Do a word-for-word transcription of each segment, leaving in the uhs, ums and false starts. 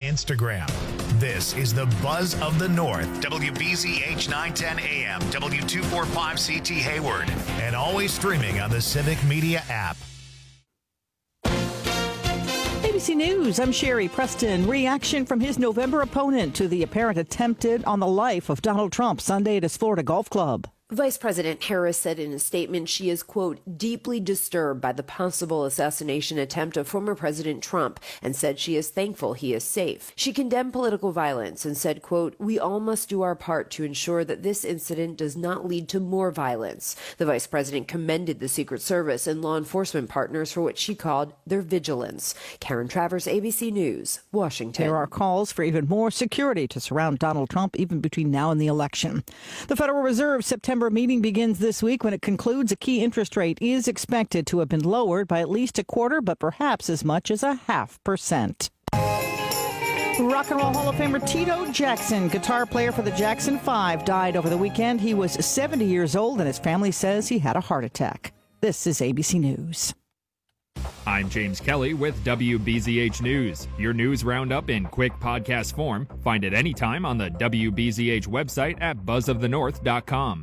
Instagram. This is the Buzz of the North. W B Z H nine ten A M, W two forty-five C T Hayward, and always streaming on the Civic Media app. A B C News, I'm Sherry Preston. Reaction from his November opponent to the apparent attempted on the life of Donald Trump Sunday at his Florida golf club. Vice President Harris said in a statement she is, quote, deeply disturbed by the possible assassination attempt of former President Trump, and said she is thankful he is safe. She condemned political violence and said, quote, we all must do our part to ensure that this incident does not lead to more violence. The vice president commended the Secret Service and law enforcement partners for what she called their vigilance. Karen Travers, A B C News, Washington. There are calls for even more security to surround Donald Trump even between now and the election. The Federal Reserve September meeting begins this week. When it concludes, a key interest rate is expected to have been lowered by at least a quarter, but perhaps as much as a half percent. Rock and Roll Hall of Famer Tito Jackson, guitar player for the Jackson Five, died over the weekend. He was seventy years old, and his family says he had a heart attack. This is A B C News. I'm James Kelly with W B Z H News, your news roundup in quick podcast form. Find it anytime on the W B Z H website at buzz of the north dot com.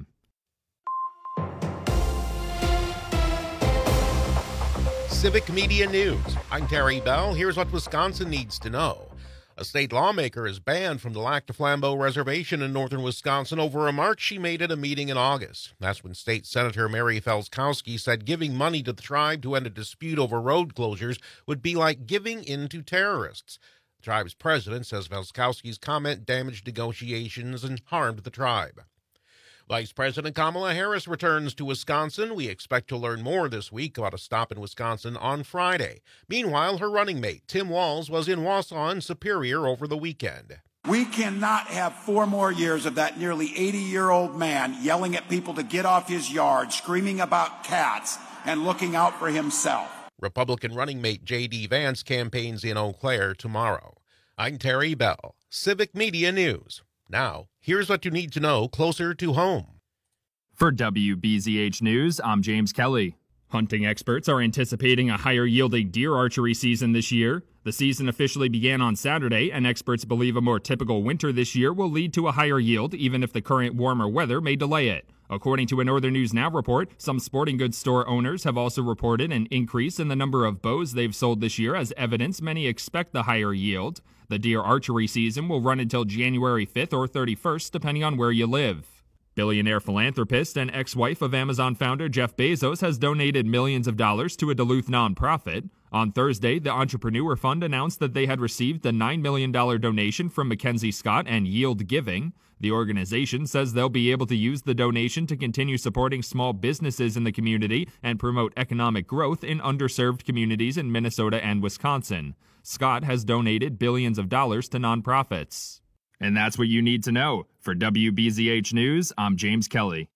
Civic Media News. I'm Terry Bell. Here's what Wisconsin needs to know. A state lawmaker is banned from the Lac du Flambeau Reservation in northern Wisconsin over a remark she made at a meeting in August. That's when State Senator Mary Felskowski said giving money to the tribe to end a dispute over road closures would be like giving in to terrorists. The tribe's president says Felskowski's comment damaged negotiations and harmed the tribe. Vice President Kamala Harris returns to Wisconsin. We expect to learn more this week about a stop in Wisconsin on Friday. Meanwhile, her running mate, Tim Walz, was in Wausau and Superior over the weekend. We cannot have four more years of that nearly eighty-year-old man yelling at people to get off his yard, screaming about cats, and looking out for himself. Republican running mate J D. Vance campaigns in Eau Claire tomorrow. I'm Terry Bell, Civic Media News. Now, here's what you need to know closer to home. For W B Z H News, I'm James Kelly. Hunting experts are anticipating a higher-yielding deer archery season this year. The season officially began on Saturday, and experts believe a more typical winter this year will lead to a higher yield, even if the current warmer weather may delay it. According to a Northern News Now report, some sporting goods store owners have also reported an increase in the number of bows they've sold this year as evidence many expect the higher yield. The deer archery season will run until January fifth or thirty-first, depending on where you live. Billionaire philanthropist and ex-wife of Amazon founder Jeff Bezos has donated millions of dollars to a Duluth nonprofit. On Thursday, the Entrepreneur Fund announced that they had received a nine million dollars donation from Mackenzie Scott and Yield Giving. The organization says they'll be able to use the donation to continue supporting small businesses in the community and promote economic growth in underserved communities in Minnesota and Wisconsin. Scott has donated billions of dollars to nonprofits. And that's what you need to know. For W B Z H News, I'm James Kelly.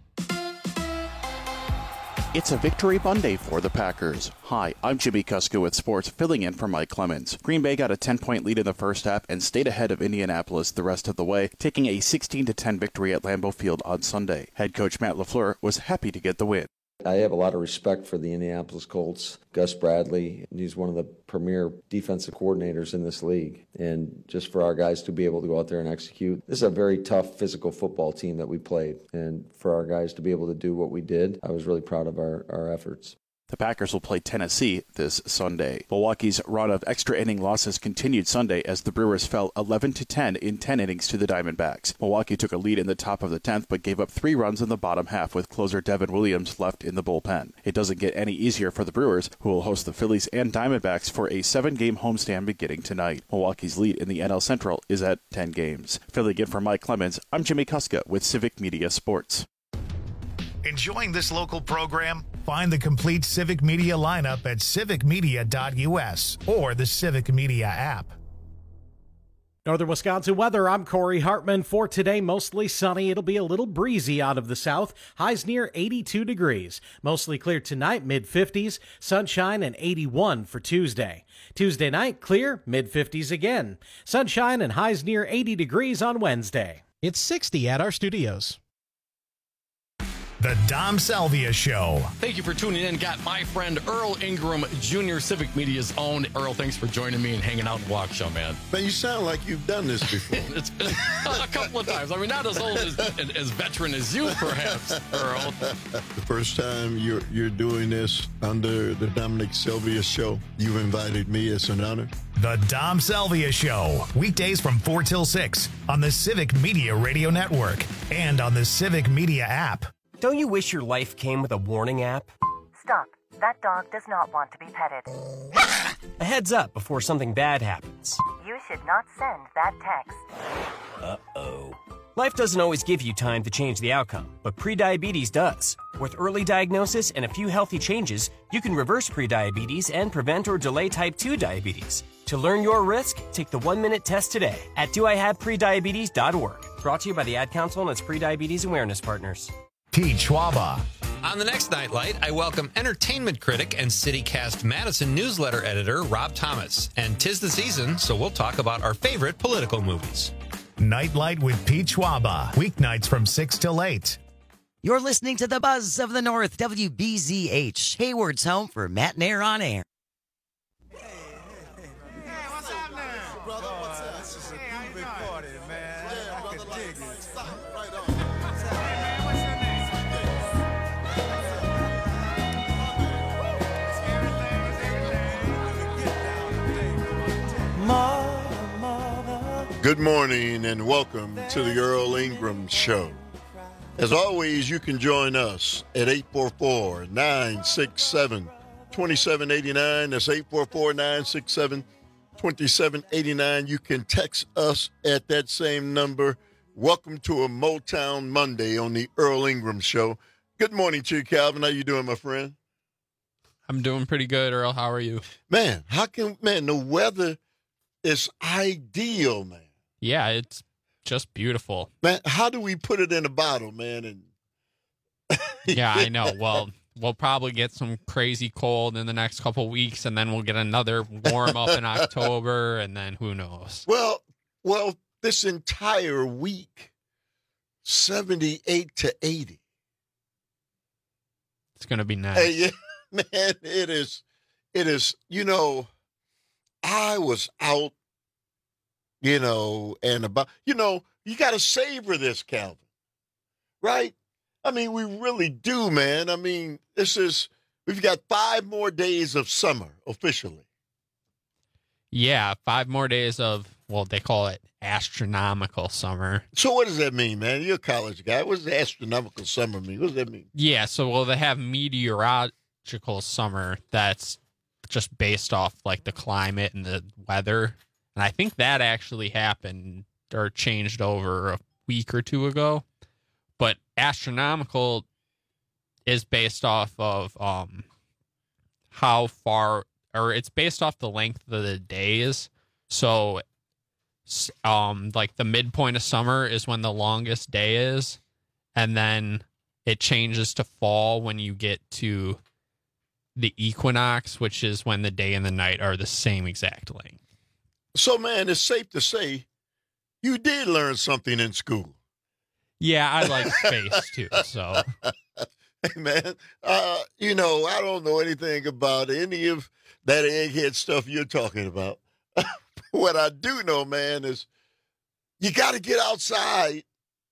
It's a victory Monday for the Packers. Hi, I'm Jimmy Kuska with sports, filling in for Mike Clemens. Green Bay got a ten-point lead in the first half and stayed ahead of Indianapolis the rest of the way, taking a sixteen to ten victory at Lambeau Field on Sunday. Head coach Matt LaFleur was happy to get the win. I have a lot of respect for the Indianapolis Colts. Gus Bradley, he's one of the premier defensive coordinators in this league. And just for our guys to be able to go out there and execute, this is a very tough physical football team that we played. And for our guys to be able to do what we did, I was really proud of our, our efforts. The Packers will play Tennessee this Sunday. Milwaukee's run of extra inning losses continued Sunday as the Brewers fell eleven to ten in ten innings to the Diamondbacks. Milwaukee took a lead in the top of the tenth but gave up three runs in the bottom half with closer Devin Williams left in the bullpen. It doesn't get any easier for the Brewers, who will host the Phillies and Diamondbacks for a seven-game homestand beginning tonight. Milwaukee's lead in the N L Central is at ten games. Filling in for Mike Clemens, I'm Jimmy Kuska with Civic Media Sports. Enjoying this local program? Find the complete Civic Media lineup at civic media dot u s or the Civic Media app. Northern Wisconsin weather, I'm Corey Hartman. For today, mostly sunny. It'll be a little breezy out of the south. Highs near eighty-two degrees. Mostly clear tonight, mid fifties. Sunshine and eighty-one for Tuesday. Tuesday night, clear, mid fifties again. Sunshine and highs near eighty degrees on Wednesday. It's sixty at our studios. The Dom Salvia Show. Thank you for tuning in. Got my friend Earl Ingram, Junior Civic Media's own. Earl, thanks for joining me and hanging out in the Walk Show, man. Man, you sound like you've done this before. It's been a couple of times. I mean, not as old as, as veteran as you, perhaps, Earl. The first time you're you're doing this under the Dominic Salvia Show, you invited me. It's an honor. The Dom Salvia Show. Weekdays from four till six on the Civic Media Radio Network and on the Civic Media app. Don't you wish your life came with a warning app? Stop. That dog does not want to be petted. A heads up before something bad happens. You should not send that text. Uh-oh. Life doesn't always give you time to change the outcome, but prediabetes does. With early diagnosis and a few healthy changes, you can reverse prediabetes and prevent or delay type two diabetes. To learn your risk, take the one-minute test today at do I have prediabetes dot org. Brought to you by the Ad Council and its prediabetes awareness partners. Pete Schwaba. On the next Nightlight, I welcome entertainment critic and CityCast Madison newsletter editor Rob Thomas. And 'tis the season, so we'll talk about our favorite political movies. Nightlight with Pete Schwaba. Weeknights from six till eight. You're listening to the Buzz of the North, W B Z H, Hayward's home for Matt and Air on Air. Good morning and welcome to the Earl Ingram Show. As always, you can join us at eight four four, nine six seven, two seven eight nine. That's eight four four, nine six seven, two seven eight nine. You can text us at that same number. Welcome to a Motown Monday on the Earl Ingram Show. Good morning to you, Calvin. How you doing, my friend? I'm doing pretty good, Earl. How are you? Man, how can, man, the weather is ideal, man. Yeah, it's just beautiful. Man, how do we put it in a bottle, man? And yeah, I know. Well, we'll probably get some crazy cold in the next couple of weeks, and then we'll get another warm up in October, and then who knows? Well, well, this entire week, seventy-eight to eighty. It's going to be nice. Hey, yeah, man, it is. It is, you know, I was out, you know, and about, you know, you got to savor this, Calvin, right? I mean, we really do, man. I mean, this is, we've got five more days of summer officially. Yeah, five more days of, well, they call it astronomical summer. So what does that mean, man? You're a college guy. What does astronomical summer mean? What does that mean? Yeah, so, well, they have meteorological summer that's just based off, like, the climate and the weather. And I think that actually happened or changed over a week or two ago. But astronomical is based off of um, how far, or it's based off the length of the days. So, um, like the midpoint of summer is when the longest day is. And then it changes to fall when you get to the equinox, which is when the day and the night are the same exact length. So, man, it's safe to say you did learn something in school. Yeah, I like space, too, so. Hey, man, uh, you know, I don't know anything about any of that egghead stuff you're talking about. What I do know, man, is you got to get outside,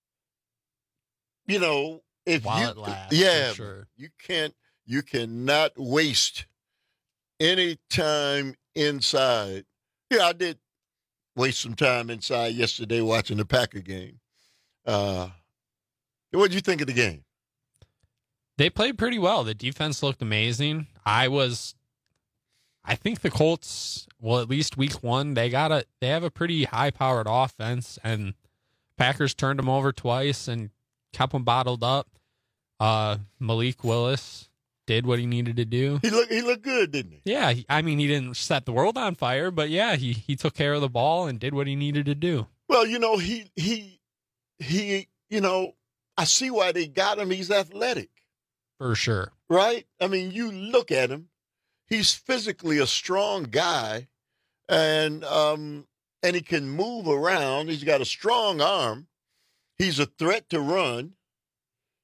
you know. If While you, it lasts, yeah, for sure. you can't, you cannot waste any time inside. Yeah, I did waste some time inside yesterday watching the Packer game. Uh, what did you think of the game? They played pretty well. The defense looked amazing. I was, I think the Colts, well, at least week one, they got a, they have a pretty high-powered offense, and Packers turned them over twice and kept them bottled up. Uh, Malik Willis did what he needed to do. He looked he looked good, didn't he? Yeah, he, I mean, he didn't set the world on fire, but yeah, he he took care of the ball and did what he needed to do. Well, you know, he he he, you know, I see why they got him. He's athletic. For sure. Right? I mean, you look at him. He's physically a strong guy, and um and he can move around. He's got a strong arm. He's a threat to run.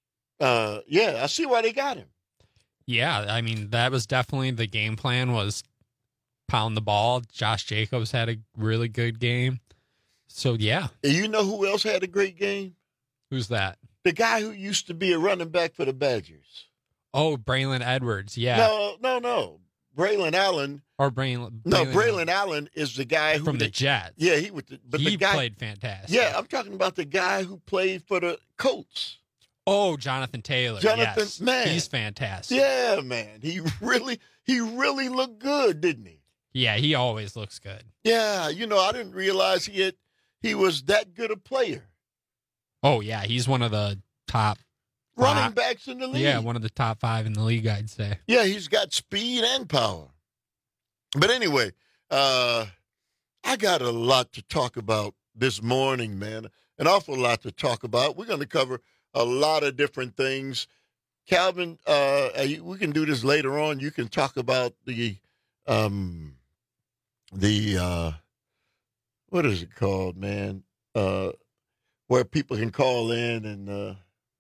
uh, yeah, I see why they got him. Yeah, I mean, that was definitely the game plan, was pound the ball. Josh Jacobs had a really good game. So, yeah. And you know who else had a great game? Who's that? The guy who used to be a running back for the Badgers. Oh, Braylon Edwards, yeah. No, no, no. Braylon Allen. Or Braylon. No, Braylon Allen is the guy who. From the Jets. Yeah, he was. The, but he the guy, played fantastic. Yeah, I'm talking about the guy who played for the Colts. Oh, Jonathan Taylor. Jonathan, yes. man. He's fantastic. Yeah, man. He really, he really looked good, didn't he? Yeah, he always looks good. Yeah, you know, I didn't realize he had, he was that good a player. Oh, yeah, he's one of the top running five. backs in the league. Yeah, one of the top five in the league, I'd say. Yeah, he's got speed and power. But anyway, uh, I got a lot to talk about this morning, man. An awful lot to talk about. We're going to cover a lot of different things. Calvin, uh, we can do this later on. You can talk about the, um, the, uh, what is it called, man? Uh, where people can call in and, uh,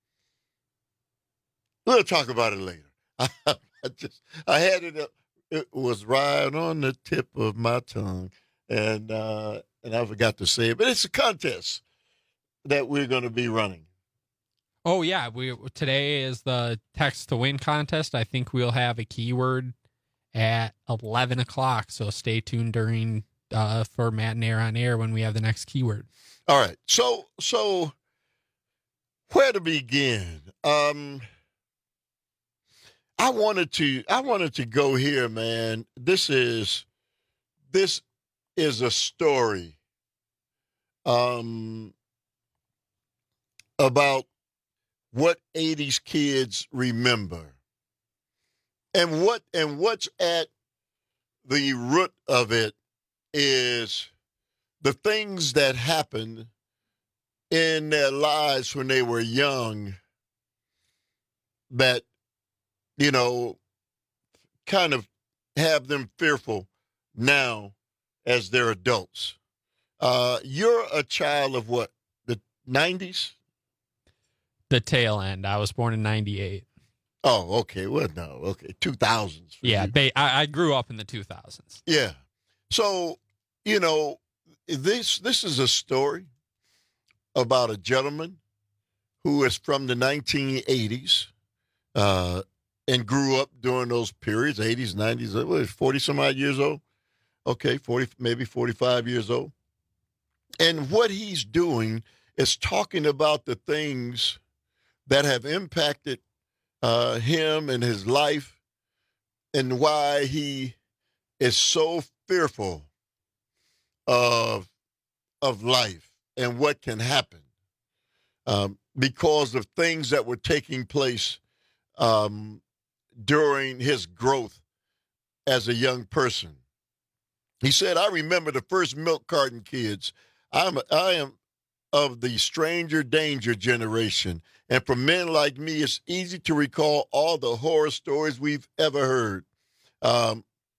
we'll talk about it later. I, I just, I had it up. It was right on the tip of my tongue, and, uh, and I forgot to say it, but it's a contest that we're going to be running. Oh, yeah. We today is the text to win contest. I think we'll have a keyword at eleven o'clock, so stay tuned during uh, for Matt and Air on Air when we have the next keyword. All right. So, so where to begin? Um, I wanted to, I wanted to go here, man. This is, this is a story, um, about what eighties kids remember, and what and what's at the root of it is the things that happened in their lives when they were young that, you know, kind of have them fearful now as they're adults. Uh, you're a child of what, the nineties? The tail end. I was born in ninety-eight. Oh, okay. Well, no, okay. two thousands. Yeah, they, I, I grew up in the two thousands. Yeah. So, you know, this this is a story about a gentleman who is from the nineteen eighties uh, and grew up during those periods, eighties, nineties, forty-some-odd years old. Okay, forty, maybe forty-five years old. And what he's doing is talking about the things that have impacted uh, him and his life, and why he is so fearful of of life and what can happen um, because of things that were taking place um, during his growth as a young person. He said, "I remember the first milk carton kids. I'm I am of the stranger danger generation. And for men like me, it's easy to recall all the horror stories we've ever heard." Um,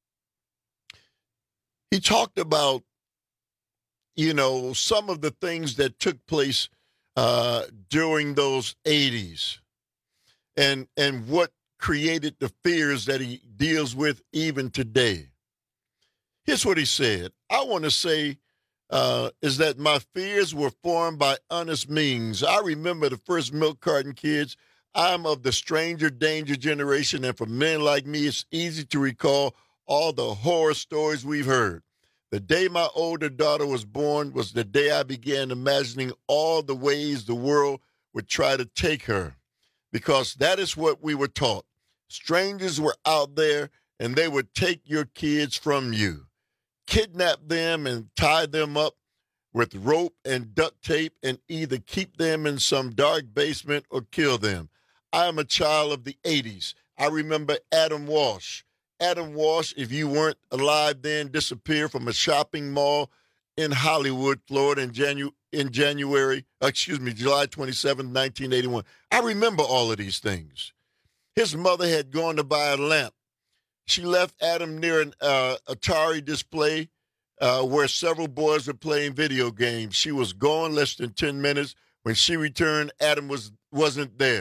he talked about, you know, some of the things that took place uh, during those eighties and, and what created the fears that he deals with even today. Here's what he said. "I want to say Uh, is that my fears were formed by honest means. I remember the first milk carton kids. I'm of the stranger danger generation, and for men like me, it's easy to recall all the horror stories we've heard. The day my older daughter was born was the day I began imagining all the ways the world would try to take her, because that is what we were taught. Strangers were out there, and they would take your kids from you, kidnap them and tie them up with rope and duct tape and either keep them in some dark basement or kill them. I am a child of the eighties. I remember Adam Walsh. Adam Walsh, if you weren't alive then, disappeared from a shopping mall in Hollywood, Florida in, Janu- in January, excuse me, July twenty-seventh, nineteen eighty-one. I remember all of these things. His mother had gone to buy a lamp. She left Adam near an uh, Atari display uh, where several boys were playing video games. She was gone less than ten minutes. When she returned, Adam was, wasn't there.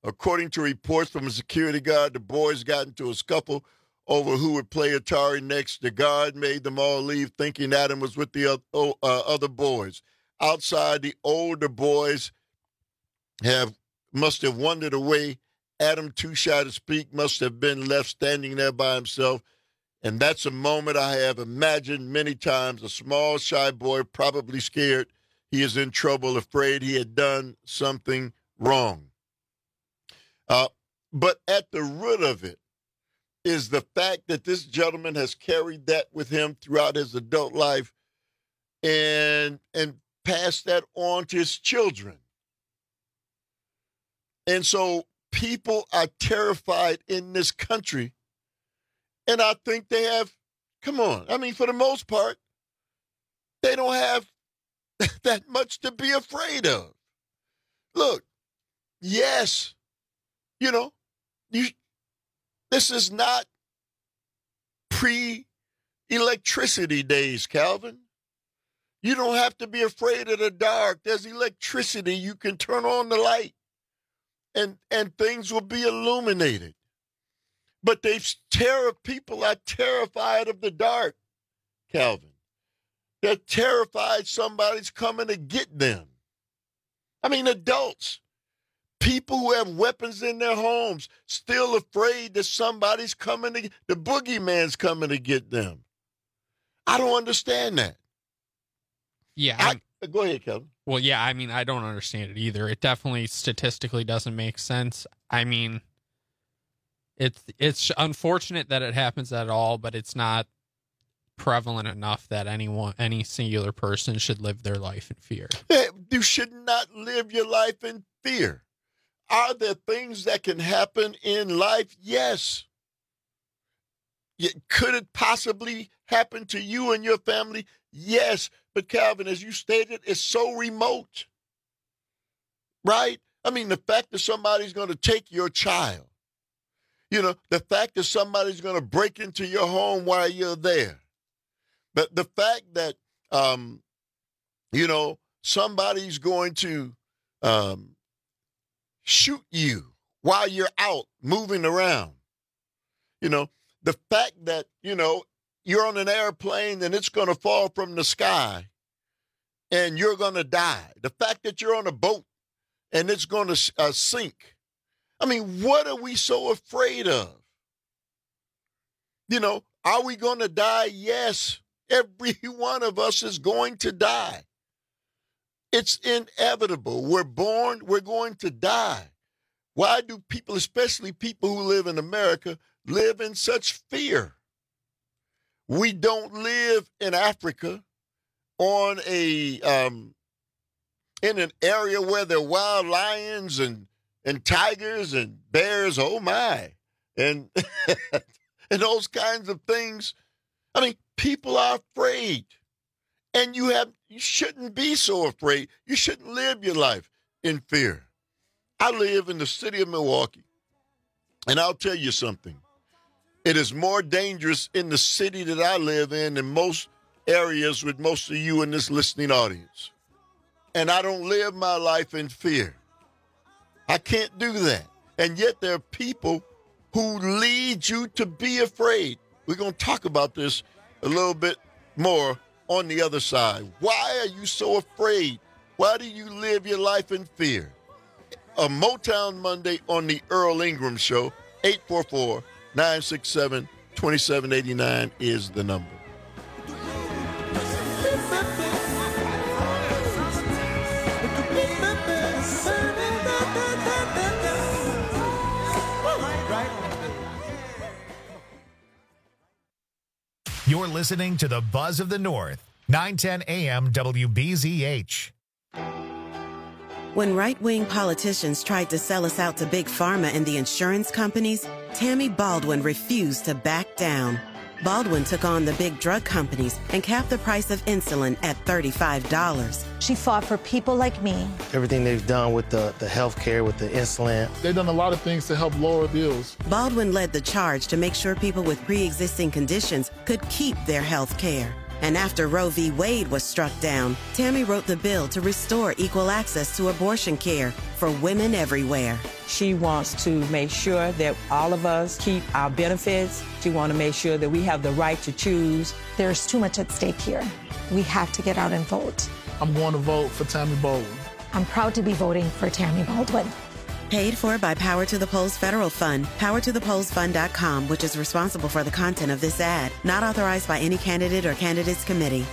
According to reports from a security guard, the boys got into a scuffle over who would play Atari next. The guard made them all leave, thinking Adam was with the uh, other boys. Outside, the older boys have must have wandered away. Adam, too shy to speak, must have been left standing there by himself. And that's a moment I have imagined many times. A small, shy boy, probably scared he is in trouble, afraid he had done something wrong. Uh, but at the root of it is the fact that this gentleman has carried that with him throughout his adult life and and passed that on to his children. And so people are terrified in this country. And I think they have, come on, I mean, for the most part, they don't have that much to be afraid of. Look, yes, you know, you, this is not pre-electricity days, Calvin. You don't have to be afraid of the dark. There's electricity. You can turn on the light and, and things will be illuminated. But they've terror, people are terrified of the dark, Calvin. They're terrified somebody's coming to get them. I mean, adults, people who have weapons in their homes, still afraid that somebody's coming to, the boogeyman's coming to get them. I don't understand that. Yeah. I, go ahead, Kevin. Well, yeah, I mean, I don't understand it either. It definitely statistically doesn't make sense. I mean, it's it's unfortunate that it happens at all, but it's not prevalent enough that anyone, any singular person should live their life in fear. You should not live your life in fear. Are there things that can happen in life? Yes. Could it possibly happen to you and your family? Yes. But Calvin, as you stated, it's so remote, right? I mean, the fact that somebody's going to take your child, you know, the fact that somebody's going to break into your home while you're there, but the fact that, um, you know, somebody's going to um, shoot you while you're out moving around, you know, the fact that, you know, you're on an airplane and it's going to fall from the sky and you're going to die. The fact that you're on a boat and it's going to uh, sink. I mean, what are we so afraid of? You know, are we going to die? Yes. Every one of us is going to die. It's inevitable. We're born, we're going to die. Why do people, especially people who live in America, live in such fear? We don't live in Africa on a um, in an area where there are wild lions and and tigers and bears. Oh my, and and those kinds of things. I mean, people are afraid, and you have you shouldn't be so afraid. You shouldn't live your life in fear. I live in the city of Milwaukee, and I'll tell you something. It is more dangerous in the city that I live in than most areas with most of you in this listening audience. And I don't live my life in fear. I can't do that. And yet there are people who lead you to be afraid. We're going to talk about this a little bit more on the other side. Why are you so afraid? Why do you live your life in fear? A Motown Monday on the Earl Ingram Show, eight four four, nine six seven, two seven eight nine is the number. You're listening to the Buzz of the North, nine ten A M W B Z H. When right-wing politicians tried to sell us out to Big Pharma and the insurance companies, Tammy Baldwin refused to back down. Baldwin took on the big drug companies and capped the price of insulin at thirty-five dollars. She fought for people like me. Everything they've done with the, the health care, with the insulin. They've done a lot of things to help lower bills. Baldwin led the charge to make sure people with pre-existing conditions could keep their health care. And after Roe v. Wade was struck down, Tammy wrote the bill to restore equal access to abortion care for women everywhere. She wants to make sure that all of us keep our benefits. She wants to make sure that we have the right to choose. There's too much at stake here. We have to get out and vote. I'm going to vote for Tammy Baldwin. I'm proud to be voting for Tammy Baldwin. Paid for by Power to the Polls Federal Fund, power to the polls fund dot com, which is responsible for the content of this ad. Not authorized by any candidate or candidates committee.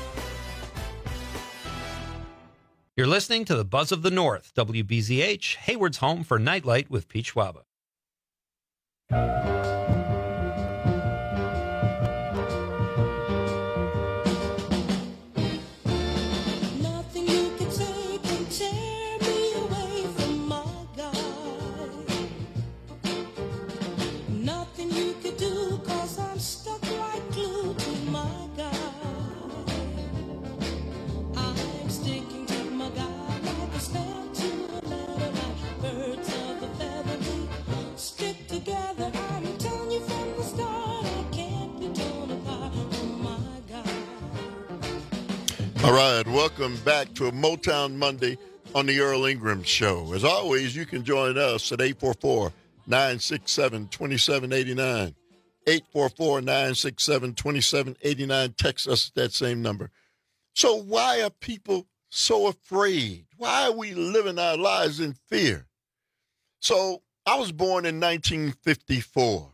You're listening to the Buzz of the North, W B Z H, Hayward's home for Nightlight with Pete Schwaba. All right, welcome back to a Motown Monday on the Earl Ingram Show. As always, you can join us at eight four four, nine six seven, two seven eight nine. eight four four, nine six seven, two seven eight nine. Text us at that same number. So why are people so afraid? Why are we living our lives in fear? So I was born in nineteen fifty-four,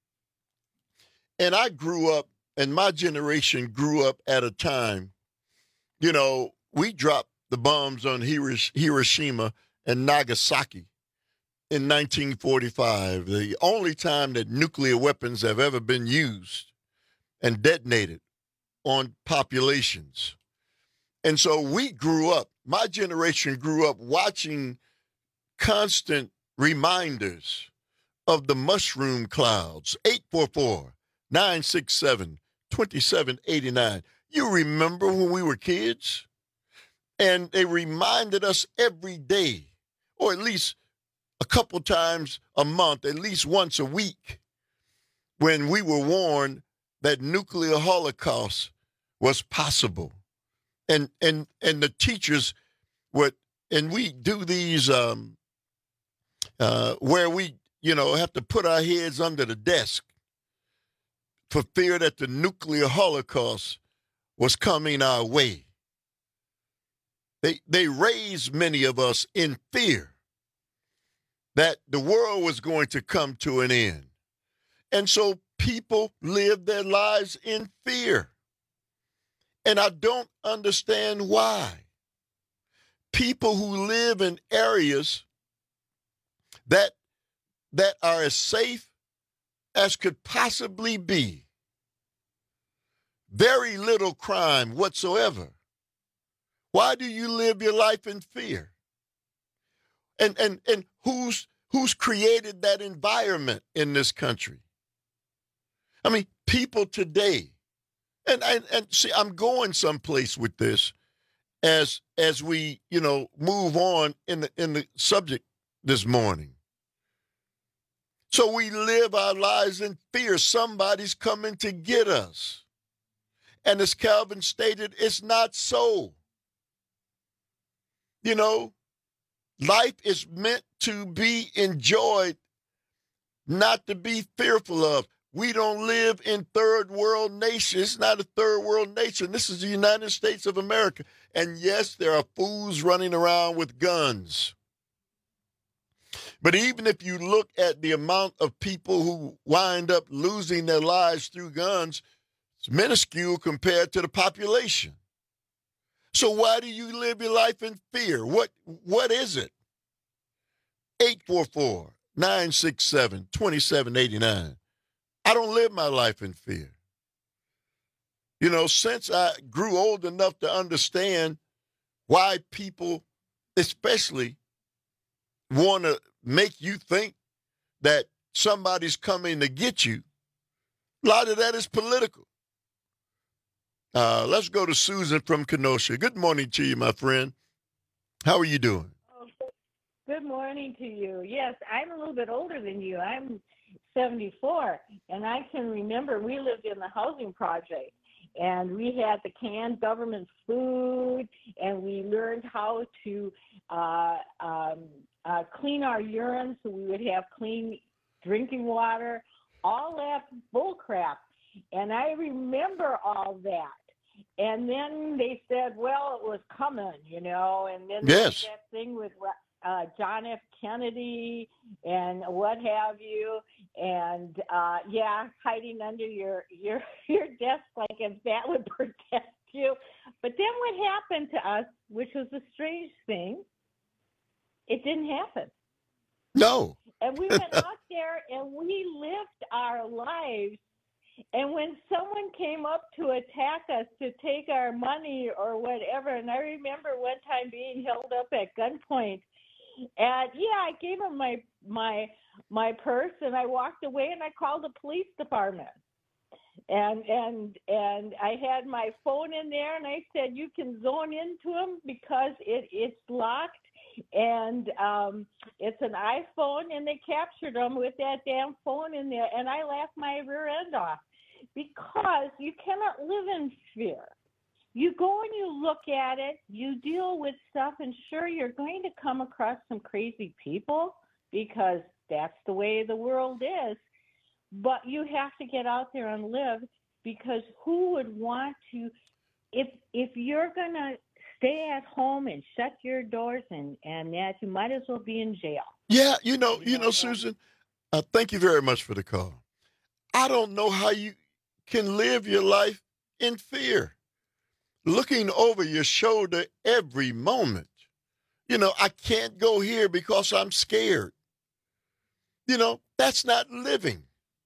and I grew up, and my generation grew up at a time, you know, we dropped the bombs on Hiroshima and Nagasaki in nineteen forty-five, the only time that nuclear weapons have ever been used and detonated on populations. And so we grew up, my generation grew up watching constant reminders of the mushroom clouds. eight four four, nine six seven, two seven eight nine. You remember when we were kids? And they reminded us every day, or at least a couple times a month, at least once a week, when we were warned that nuclear holocaust was possible. And and and the teachers would, and we do these um, uh, where we, you know, have to put our heads under the desk for fear that the nuclear holocaust was coming our way. They they raised many of us in fear that the world was going to come to an end. And so people live their lives in fear. And I don't understand why. People who live in areas that that are as safe as could possibly be, very little crime whatsoever. Why do you live your life in fear? And and and who's who's created that environment in this country? I mean, people today, and and, and see, I'm going someplace with this as as we, you know, move on in the in the subject this morning. So we live our lives in fear. Somebody's coming to get us. And as Calvin stated, it's not so. You know, life is meant to be enjoyed, not to be fearful of. We don't live in third world nations. It's not a third world nation. This is the United States of America. And yes, there are fools running around with guns. But even if you look at the amount of people who wind up losing their lives through guns, it's minuscule compared to the population. So why do you live your life in fear? What what is it? eight four four, nine six seven, two seven eight nine. I don't live my life in fear. You know, since I grew old enough to understand why people, especially, want to make you think that somebody's coming to get you, a lot of that is political. Uh, let's go to Susan from Kenosha. Good morning to you, my friend. How are you doing? Oh, good morning to you. Yes, I'm a little bit older than you. I'm seventy-four, and I can remember we lived in the housing project, and we had the canned government food, and we learned how to uh, um, uh, clean our urine so we would have clean drinking water, all that bull crap. And I remember all that. And then they said, well, it was coming, you know, and then yes. that thing with uh, John F. Kennedy and what have you, and uh, yeah, hiding under your, your, your desk like if that would protect you. But then what happened to us, which was a strange thing, it didn't happen. No. And we went out there and we lived our lives. And when someone came up to attack us to take our money or whatever, and I remember one time being held up at gunpoint, and yeah, I gave him my my my purse, and I walked away, and I called the police department, and and and I had my phone in there, and I said, you can zone into him because it it's locked, and um, it's an iPhone, and they captured him with that damn phone in there, and I laughed my rear end off because you cannot live in fear. You go and you look at it, you deal with stuff, and sure, you're going to come across some crazy people because that's the way the world is, but you have to get out there and live because who would want to, if if you're going to stay at home and shut your doors and, and that, you might as well be in jail. Yeah, you know, you know, Susan, uh, thank you very much for the call. I don't know how you can live your life in fear, looking over your shoulder every moment. You know, I can't go here because I'm scared. You know, that's not living.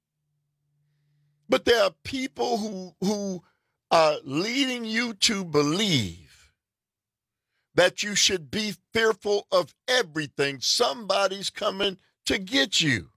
But there are people who who are leading you to believe that you should be fearful of everything. Somebody's coming to get you.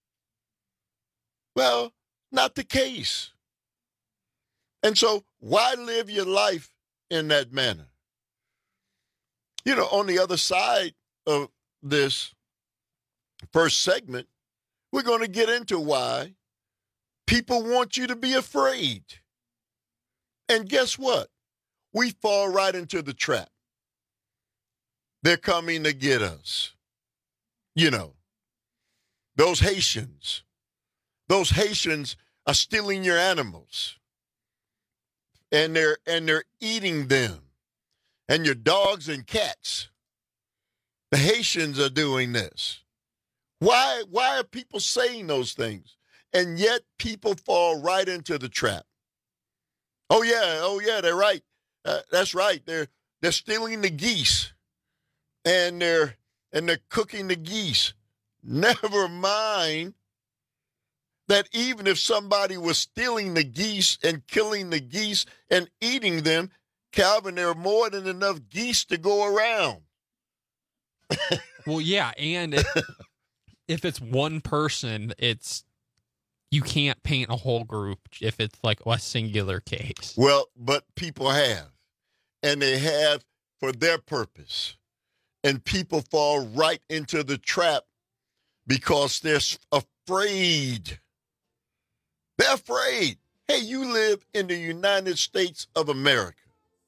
Well, not the case. And so why live your life in that manner? You know, on the other side of this first segment, we're going to get into why people want you to be afraid. And guess what? We fall right into the trap. They're coming to get us. You know, those Haitians, those Haitians are stealing your animals. And they're and they're eating them. And your dogs and cats. The Haitians are doing this. Why, why are people saying those things? And yet people fall right into the trap. Oh, yeah, oh, yeah, they're right. Uh, that's right. They're they're stealing the geese. And they're and they're cooking the geese. Never mind that even if somebody was stealing the geese and killing the geese and eating them, Calvin, there are more than enough geese to go around. Well, yeah, and it, if it's one person, it's you can't paint a whole group if it's like a singular case. Well, but people have, and they have for their purpose, and people fall right into the trap because they're afraid. They're afraid. Hey, you live in the United States of America.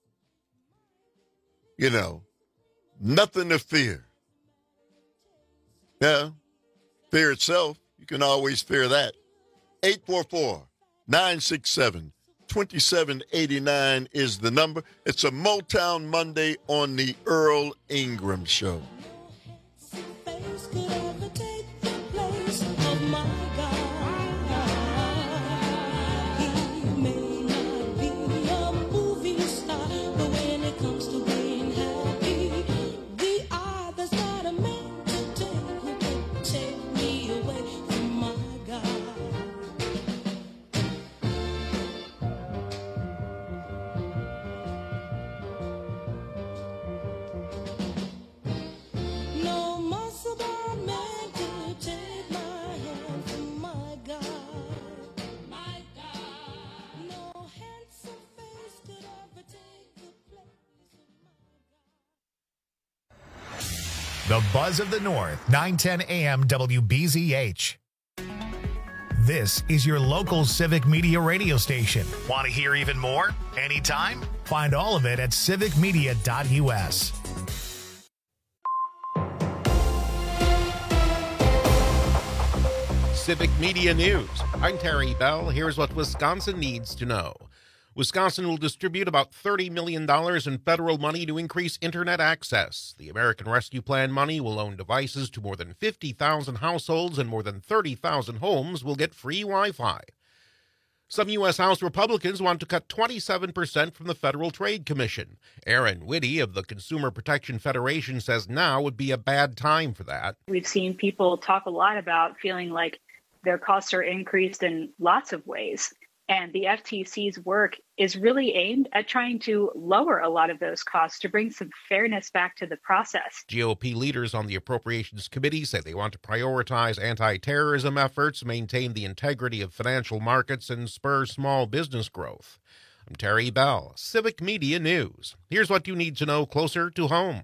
You know, nothing to fear. Yeah, fear itself, you can always fear that. eight four four, nine six seven, two seven eight nine is the number. It's a Motown Monday on the Earl Ingram Show. The Buzz of the North, nine ten A M W B Z H. This is your local Civic Media radio station. Want to hear even more? Anytime? Find all of it at civic media dot u s. Civic Media News. I'm Terry Bell. Here's what Wisconsin needs to know. Wisconsin will distribute about thirty million dollars in federal money to increase internet access. The American Rescue Plan money will loan devices to more than fifty thousand households, and more than thirty thousand homes will get free Wi-Fi. Some U S House Republicans want to cut twenty-seven percent from the Federal Trade Commission. Aaron Whitty of the Consumer Protection Federation says now would be a bad time for that. We've seen people talk a lot about feeling like their costs are increased in lots of ways. And the F T C's work is really aimed at trying to lower a lot of those costs to bring some fairness back to the process. G O P leaders on the Appropriations Committee say they want to prioritize anti-terrorism efforts, maintain the integrity of financial markets, and spur small business growth. I'm Terry Bell, Civic Media News. Here's what you need to know closer to home.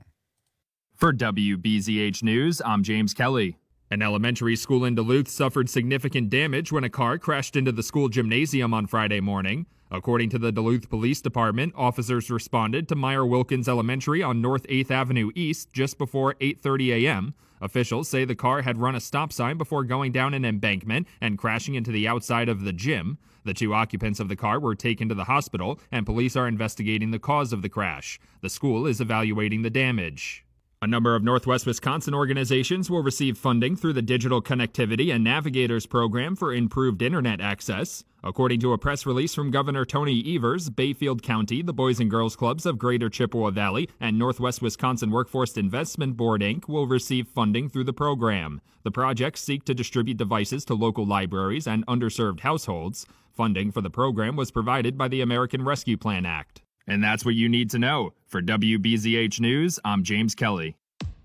For W B Z H News, I'm James Kelly. An elementary school in Duluth suffered significant damage when a car crashed into the school gymnasium on Friday morning. According to the Duluth Police Department, officers responded to Meyer Wilkins Elementary on North eighth Avenue East just before eight thirty a.m. Officials say the car had run a stop sign before going down an embankment and crashing into the outside of the gym. The two occupants of the car were taken to the hospital, and police are investigating the cause of the crash. The school is evaluating the damage. A number of Northwest Wisconsin organizations will receive funding through the Digital Connectivity and Navigators Program for improved internet access. According to a press release from Governor Tony Evers, Bayfield County, the Boys and Girls Clubs of Greater Chippewa Valley, and Northwest Wisconsin Workforce Investment Board, Incorporated will receive funding through the program. The projects seek to distribute devices to local libraries and underserved households. Funding for the program was provided by the American Rescue Plan Act. And that's what you need to know. For W B Z H News, I'm James Kelly.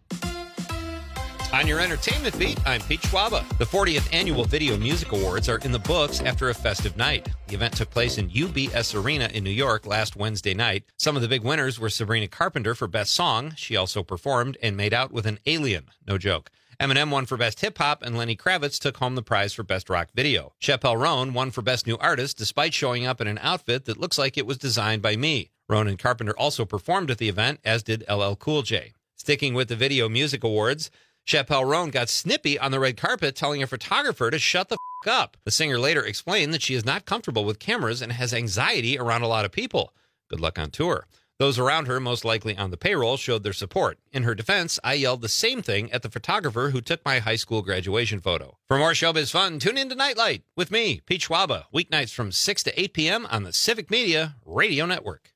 On your entertainment beat, I'm Pete Schwaba. The fortieth Annual Video Music Awards are in the books after a festive night. The event took place in U B S Arena in New York last Wednesday night. Some of the big winners were Sabrina Carpenter for Best Song. She also performed and made out with an alien. No joke. Eminem won for Best Hip Hop, and Lenny Kravitz took home the prize for Best Rock Video. Chappelle Roan won for Best New Artist, despite showing up in an outfit that looks like it was designed by me. Roan and Carpenter also performed at the event, as did L L Cool J. Sticking with the Video Music Awards, Chappelle Roan got snippy on the red carpet, telling a photographer to shut the f*** up. The singer later explained that she is not comfortable with cameras and has anxiety around a lot of people. Good luck on tour. Those around her, most likely on the payroll, showed their support. In her defense, I yelled the same thing at the photographer who took my high school graduation photo. For more showbiz fun, tune in to Nightlight with me, Pete Schwaba, weeknights from six to eight p.m. on the Civic Media Radio Network.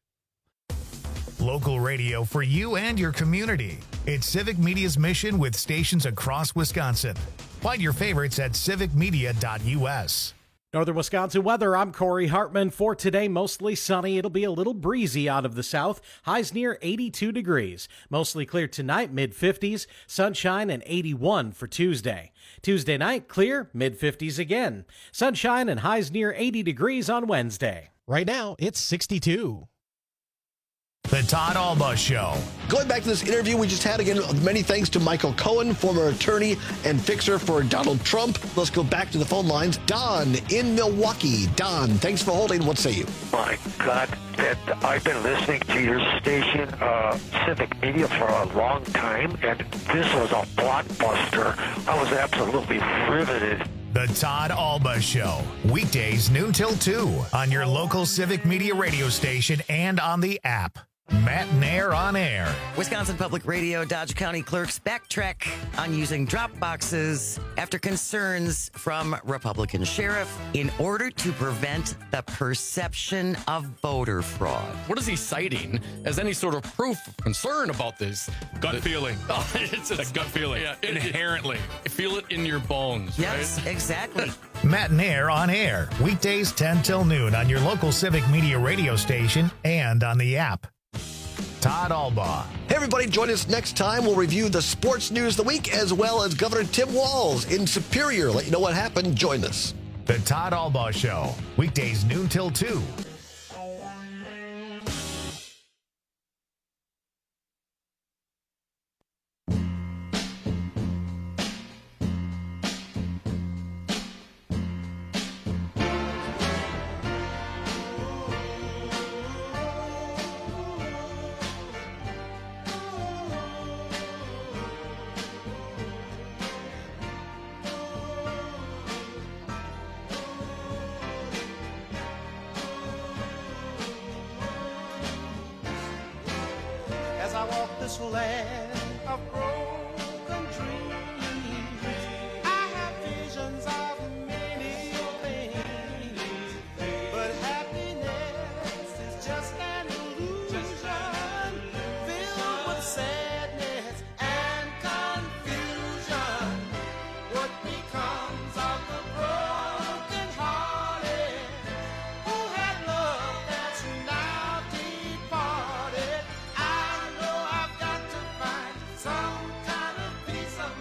Local radio for you and your community. It's Civic Media's mission with stations across Wisconsin. Find your favorites at civic media dot u s. Northern Wisconsin weather, I'm Corey Hartman. For today, mostly sunny. It'll be a little breezy out of the south. Highs near eighty-two degrees. Mostly clear tonight, mid fifties. Sunshine and eighty-one for Tuesday. Tuesday night, clear, mid fifties again. Sunshine and highs near eighty degrees on Wednesday. Right now, it's sixty-two. The Todd Alba Show. Going back to this interview we just had, again, many thanks to Michael Cohen, former attorney and fixer for Donald Trump. Let's go back to the phone lines. Don in Milwaukee. Don, thanks for holding. What say you? My God, that I've been listening to your station, uh, Civic Media, for a long time, and this was a blockbuster. I was absolutely riveted. The Todd Alba Show. Weekdays noon till two on your local Civic Media radio station and on the app. Matt Nair on air. Wisconsin Public Radio Dodge County clerks backtrack on using drop boxes after concerns from Republican sheriff in order to prevent the perception of voter fraud. What is he citing as any sort of proof of concern about this? Gut the, feeling. Oh, it's a gut feeling. Yeah, it, Inherently. It, feel it in your bones, yes, right? Exactly. Matt Nair on air. Weekdays ten till noon on your local Civic Media radio station and on the app. Todd Alba. Hey, everybody, join us next time. We'll review the sports news of the week as well as Governor Tim Walz in Superior. Let you know what happened. Join us. The Todd Alba Show. Weekdays noon till two. this land of broken dreams. I have visions of many things, but happiness is just an illusion filled with sadness and confusion. What becomes of the broken hearted who had love that's now departed? I know I've got to find some kind of peace of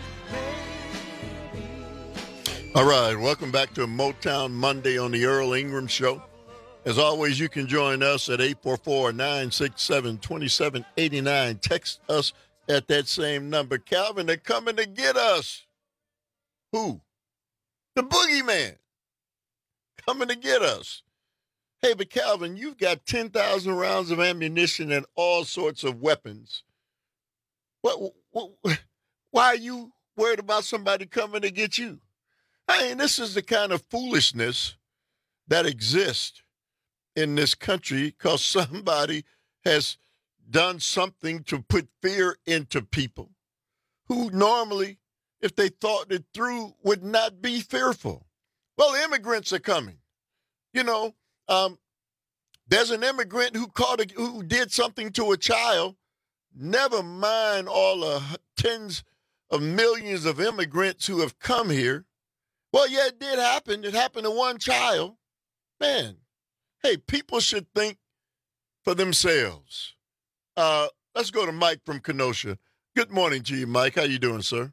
mind, maybe. All right, welcome back to Motown Monday on the Earl Ingram Show. As always, you can join us at eight four four, nine six seven, two seven eight nine. Text us at that same number. Calvin, they're coming to get us. Who? The boogeyman. Coming to get us. Hey, but Calvin, you've got ten thousand rounds of ammunition and all sorts of weapons. What, what, why are you worried about somebody coming to get you? I mean, this is the kind of foolishness that exists in this country because somebody has done something to put fear into people who normally, if they thought it through, would not be fearful. Well, immigrants are coming. You know, um, there's an immigrant who caught a, who did something to a child. Never mind all the tens of millions of immigrants who have come here. Well, yeah, it did happen. It happened to one child. Man, hey, people should think for themselves. Uh, let's go to Mike from Kenosha. Good morning to you, Mike. How you doing, sir?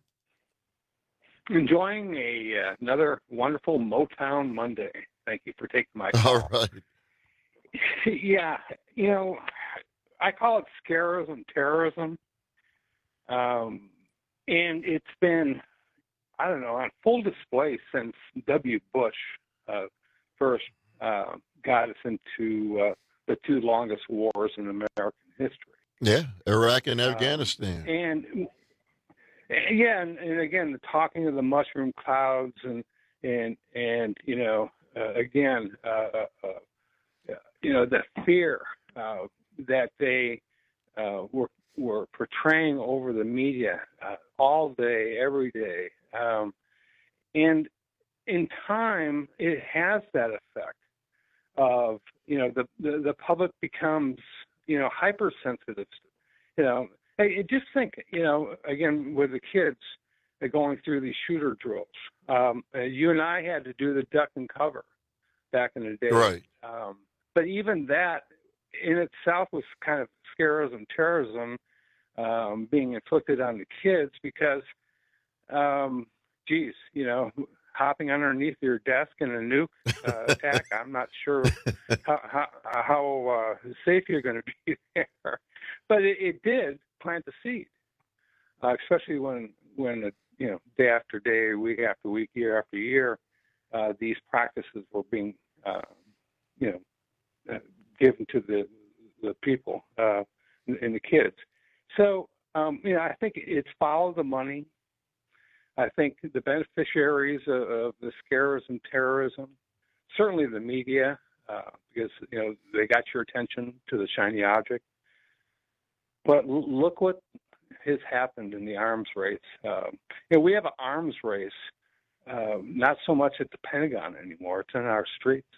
Enjoying a uh, another wonderful Motown Monday. Thank you for taking my call. All right. Yeah, you know, I call it scarism, terrorism. Um, and it's been, I don't know, on full display since W. Bush uh, first uh, got us into uh, the two longest wars in American history. Yeah, Iraq and Afghanistan. Um, and yeah, and, and again, the talking of the mushroom clouds, and and and you know, uh, again, uh, uh, you know, the fear uh, that they uh, were were portraying over the media uh, all day, every day, um, and in time, it has that effect of, you know, the the, the public becomes, you know, hypersensitive. You know, hey, just think, you know, again, with the kids uh, going through these shooter drills. Um, uh, you and I had to do the duck and cover back in the day. Right. Um, but even that in itself was kind of scarism, terrorism um, being inflicted on the kids because, um, geez, you know, hopping underneath your desk in a nuke uh, attack, I'm not sure how, how, how uh, safe you're going to be there. But it, it did plant the seed, uh, especially when, when uh, you know, day after day, week after week, year after year, uh, these practices were being, uh, you know, uh, given to the the people uh, and, and the kids. So, um, you know, I think it's follow the money. I think the beneficiaries of, of the scarism, terrorism, certainly the media, uh, because, you know, they got your attention to the shiny object. But l- look what has happened in the arms race. Um, you know, we have an arms race, uh, not so much at the Pentagon anymore. It's in our streets.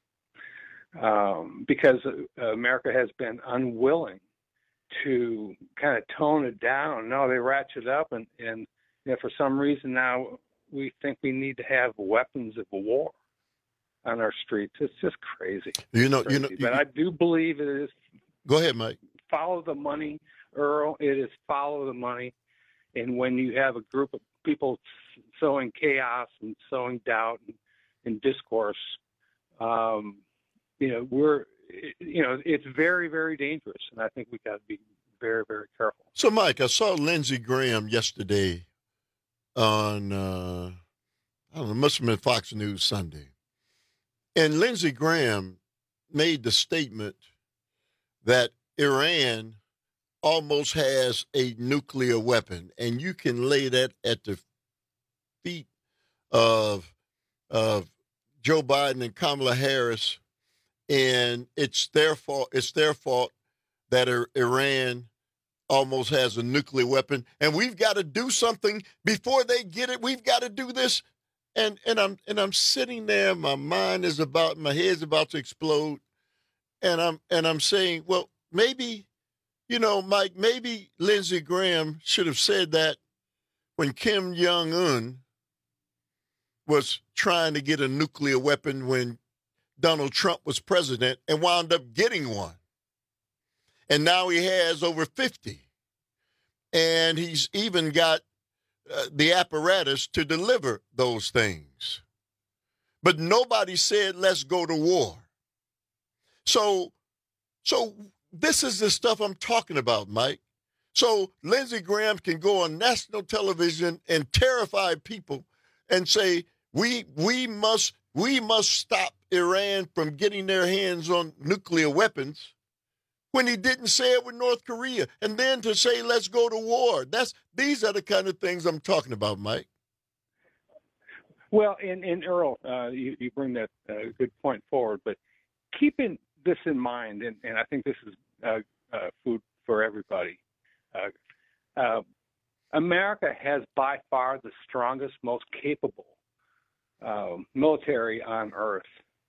Um, because uh, America has been unwilling to kind of tone it down. No, they ratchet up, and, and you know, for some reason now we think we need to have weapons of war on our streets. It's just crazy. You know, crazy. you know. But you, I do believe it is. Go ahead, Mike. Follow the money, Earl. It is follow the money, and when you have a group of people sowing chaos and sowing doubt and, and discourse. Um, You know, we're, you know, it's very, very dangerous, and I think we got to be very, very careful. So, Mike, I saw Lindsey Graham yesterday on, uh, I don't know, must have been Fox News Sunday. And Lindsey Graham made the statement that Iran almost has a nuclear weapon, and you can lay that at the feet of, of Joe Biden and Kamala Harris. And it's their fault. It's their fault that Iran almost has a nuclear weapon, and we've got to do something before they get it. We've got to do this. And and I'm and I'm sitting there, my mind is about, my head's about to explode. And I'm and I'm saying, well, maybe, you know, Mike, maybe Lindsey Graham should have said that when Kim Jong-un was trying to get a nuclear weapon when Donald Trump was president and wound up getting one. And now he has over fifty. And he's even got uh, the apparatus to deliver those things. But nobody said, let's go to war. So, so this is the stuff I'm talking about, Mike. So Lindsey Graham can go on national television and terrify people and say, we we must we must stop Iran from getting their hands on nuclear weapons, when he didn't say it with North Korea. And then to say, let's go to war. That's these are the kind of things I'm talking about, Mike. Well, and, and Earl, uh, you, you bring that uh, good point forward, but keeping this in mind, and, and I think this is uh, uh, food for everybody. Uh, uh, America has by far the strongest, most capable uh, military on earth.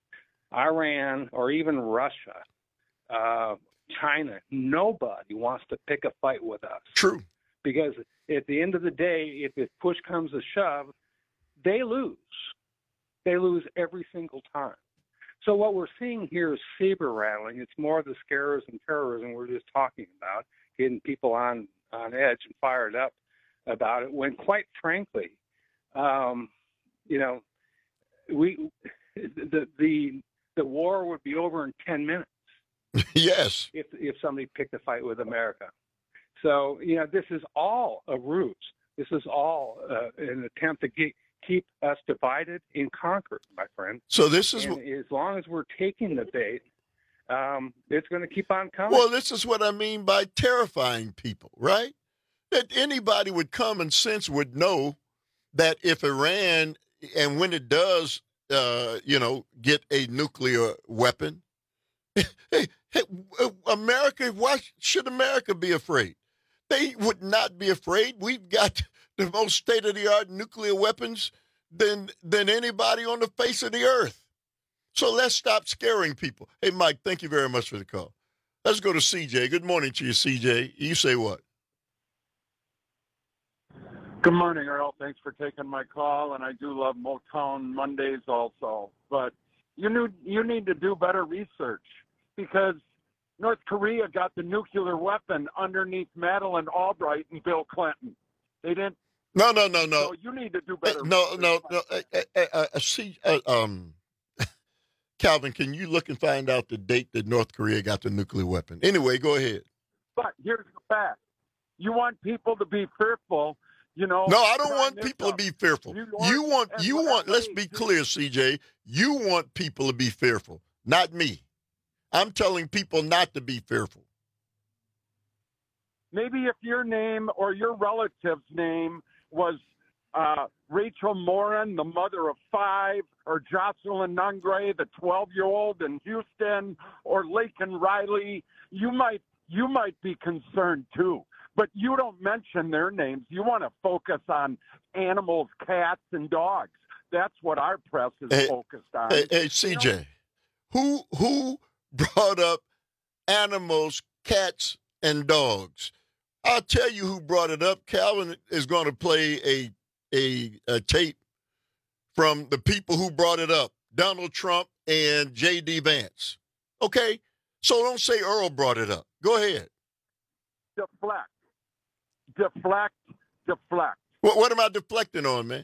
Iran or even Russia, uh, China, nobody wants to pick a fight with us. True. Because at the end of the day, if, if push comes to shove, they lose. They lose every single time. So what we're seeing here is saber rattling. It's more of the scares and terrorism we're just talking about, getting people on, on edge and fired up about it, when quite frankly, um, you know, we the, the the war would be over in ten minutes. Yes. If if somebody picked a fight with America. So, you know, this is all a ruse. This is all uh, an attempt to get, keep us divided and conquered, my friend. So this is and what, as long as we're taking the bait, um, it's going to keep on coming. well, this is what I mean by terrifying people, right? That anybody with common sense would know that if Iran, and when it does, uh, you know, get a nuclear weapon, hey, hey, America, why should America be afraid? They would not be afraid. We've got the most state-of-the-art nuclear weapons than than anybody on the face of the earth. So let's stop scaring people. Hey, Mike, thank you very much for the call. Let's go to C J. Good morning to you, C J. You say what? Good morning, Earl. Thanks for taking my call, and I do love Motown Mondays also. But you need, you need to do better research, because North Korea got the nuclear weapon underneath Madeleine Albright and Bill Clinton. They didn't. No, no, no, no. So you need to do better. Uh, no, research. no, no. Uh, uh, uh, uh, see, uh, um, Calvin, can you look and find out the date that North Korea got the nuclear weapon? Anyway, go ahead. But here's the fact: you want people to be fearful. You know. No, I don't trying want this people stuff. to be fearful. New You York want, and you what want. I Let's say, be clear, C J. You want people to be fearful, not me. I'm telling people not to be fearful. Maybe if your name or your relative's name was uh, Rachel Morin, the mother of five, or Jocelyn Nungray, the twelve-year-old in Houston, or Laken Riley, you might you might be concerned too. But you don't mention their names. You want to focus on animals, cats, and dogs. That's what our press is Hey, focused on. Hey, hey C J, who who brought up animals, cats, and dogs? I'll tell you who brought it up. Calvin is going to play a, a a tape from the people who brought it up, Donald Trump and J D Vance. Okay? So don't say Earl brought it up. Go ahead. Deflect. Deflect. Deflect. What, what am I deflecting on, man?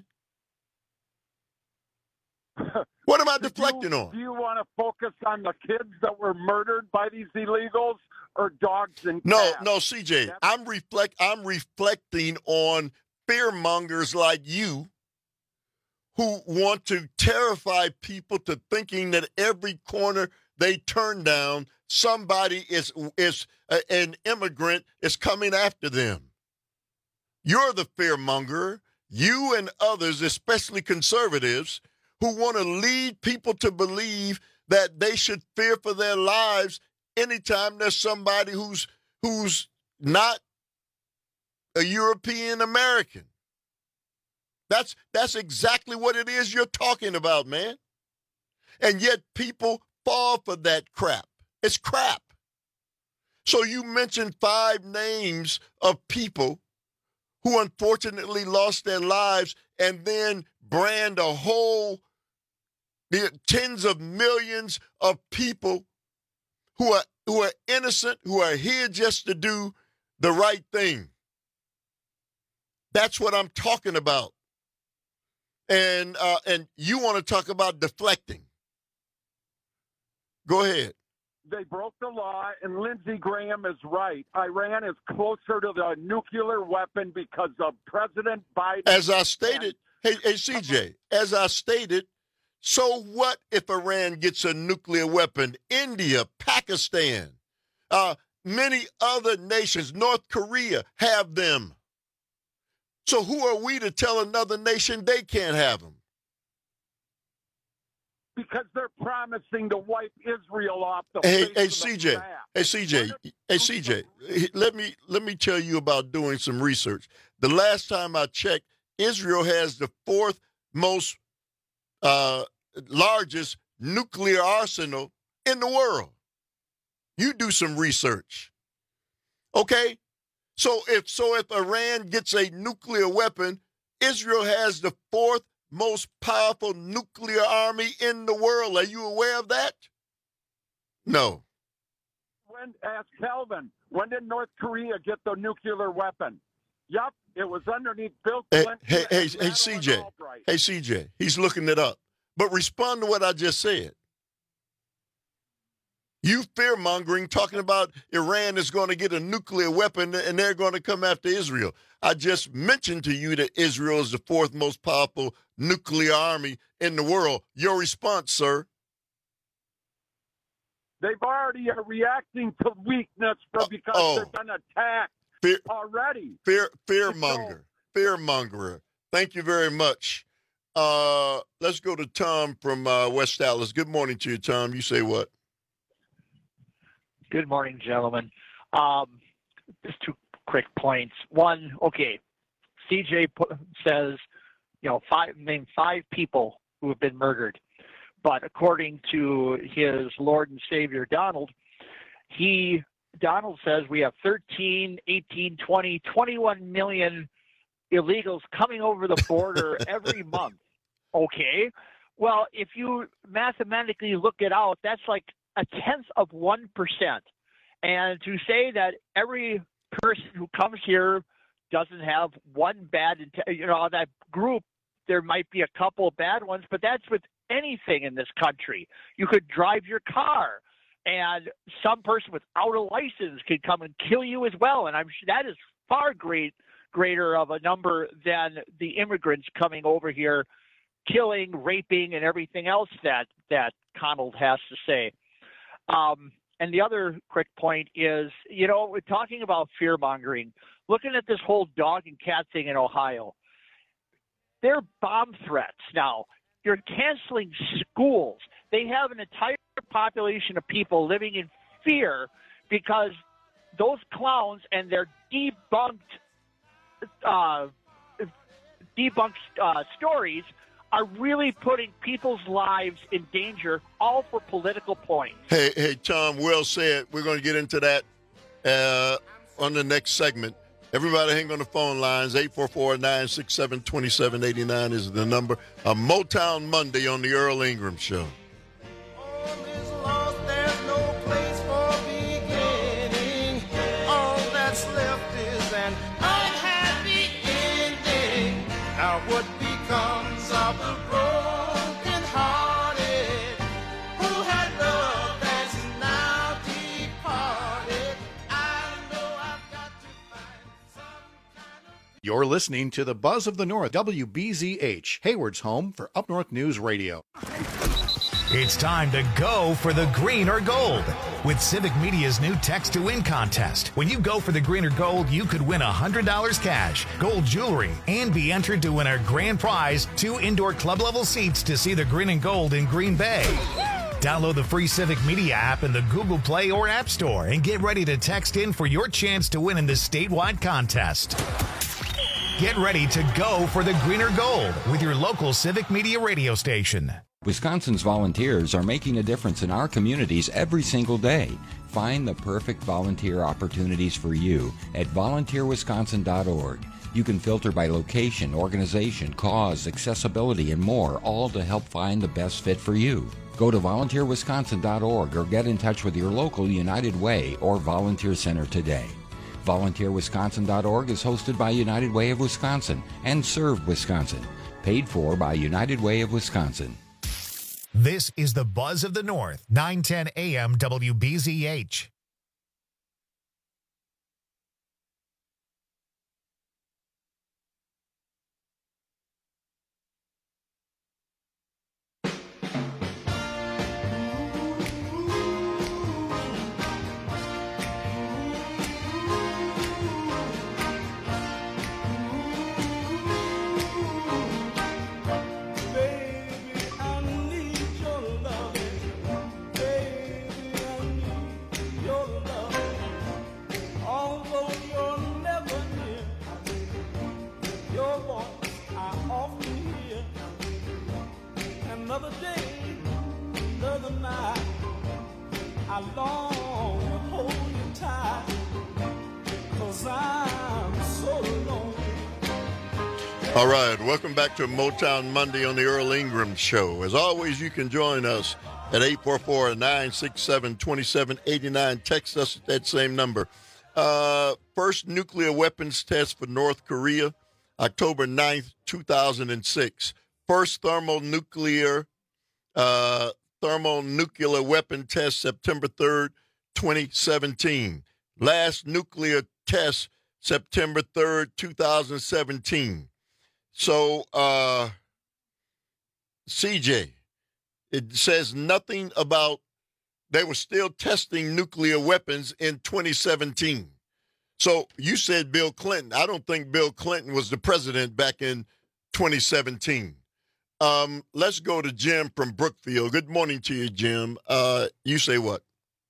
What am I deflecting do you, on? Do you want to focus on the kids that were murdered by these illegals, or dogs and No, cats? no, C J. I'm reflect. I'm reflecting on fearmongers like you, who want to terrify people to thinking that every corner they turn down, somebody is is uh, an immigrant is coming after them. You're the fearmonger. You and others, especially conservatives, who want to lead people to believe that they should fear for their lives anytime there's somebody who's who's not a European American. That's that's exactly what it is you're talking about, man. And yet people fall for that crap. It's crap. So you mentioned five names of people who unfortunately lost their lives and then brand a whole the tens of millions of people who are who are innocent, who are here just to do the right thing. That's what I'm talking about. And uh, and you want to talk about deflecting. Go ahead. They broke the law, and Lindsey Graham is right. Iran is closer to the nuclear weapon because of President Biden. As I stated, hey, hey, C J, as I stated, so what if Iran gets a nuclear weapon? India, Pakistan, uh, many other nations, North Korea, have them. So who are we to tell another nation they can't have them? Because they're promising to wipe Israel off the Hey, face hey, of C the J, map. hey, C J, hey, C J, let me let me tell you about doing some research. The last time I checked, Israel has the fourth most uh, largest nuclear arsenal in the world. You do some research, okay? So if so, if Iran gets a nuclear weapon, Israel has the fourth most powerful nuclear army in the world. Are you aware of that? No. When, ask Calvin, when did North Korea get the nuclear weapon? Yup, it was underneath Bill Hey, Clinton. hey, hey, and hey, Madeleine C J. Albright. Hey, C J. He's looking it up. But respond to what I just said. You fear-mongering, talking about Iran is going to get a nuclear weapon and they're going to come after Israel. I just mentioned to you that Israel is the fourth most powerful nuclear army in the world. Your response, sir? They've already are reacting to weakness for, because oh. they've been attacked Fear, already. Fear, fear-monger. Fear-mongerer. Thank you very much. Uh, let's go to Tom from uh, West Dallas. Good morning to you, Tom. You say what? Good morning, gentlemen. Um, just two quick points. One, okay, C J says, you know, five name five people who have been murdered, but according to his Lord and Savior Donald, he Donald says we have thirteen, eighteen, twenty, twenty-one million illegals coming over the border every month. Okay, well, if you mathematically look it out, that's like a tenth of one percent. And to say that every person who comes here doesn't have one bad, you know, that group, there might be a couple of bad ones, but that's with anything in this country. You could drive your car and some person without a license could come and kill you as well. And I'm sure that is far great, greater of a number than the immigrants coming over here, killing, raping, and everything else that, that Connell has to say. Um, and the other quick point is, you know, we're talking about fear mongering, looking at this whole dog and cat thing in Ohio. They're bomb threats now. You're canceling schools. They have an entire population of people living in fear because those clowns and their debunked, uh, debunked uh, stories are really putting people's lives in danger, all for political points. Hey, hey, Tom, well said. We're going to get into that uh, on the next segment. Everybody hang on the phone lines. eight four four, nine six seven, two seven eight nine is the number. A Motown Monday on the Earl Ingram Show. There's no place for beginning. All that's left is an unhappy ending. Now what becomes of the broken hearted who had love that's now departed? I know I've got to find some kind of... You're listening to the Buzz of the North, W B Z H, Hayward's home for Up North News Radio. It's time to go for the green or gold with Civic Media's new Text to Win contest. When you go for the green or gold, you could win one hundred dollars cash, gold jewelry, and be entered to win our grand prize, two indoor club-level seats to see the green and gold in Green Bay. Download the free Civic Media app in the Google Play or App Store and get ready to text in for your chance to win in this statewide contest. Get ready to go for the greener gold with your local Civic Media radio station. Wisconsin's volunteers are making a difference in our communities every single day. Find the perfect volunteer opportunities for you at volunteer wisconsin dot org. You can filter by location, organization, cause, accessibility, and more, all to help find the best fit for you. Go to volunteer wisconsin dot org or get in touch with your local United Way or Volunteer Center today. volunteer wisconsin dot org is hosted by United Way of Wisconsin and Serve Wisconsin. Paid for by United Way of Wisconsin. This is the Buzz of the North, nine ten A M W B Z H. Another day, another night, I long to hold you tight, 'cause I'm so lonely. All right, welcome back to Motown Monday on the Earl Ingram Show. As always, you can join us at eight four four, nine six seven, two seven eight nine. Text us at that same number. Uh, first nuclear weapons test for North Korea, October ninth, two thousand six. First thermonuclear uh, thermonuclear weapon test, September third, twenty seventeen. Last nuclear test, September third, two thousand seventeen. So, uh, C J, it says nothing about they were still testing nuclear weapons in twenty seventeen. So you said Bill Clinton. I don't think Bill Clinton was the president back in twenty seventeen. Um, let's go to Jim from Brookfield. Good morning to you, Jim. Uh, you say what?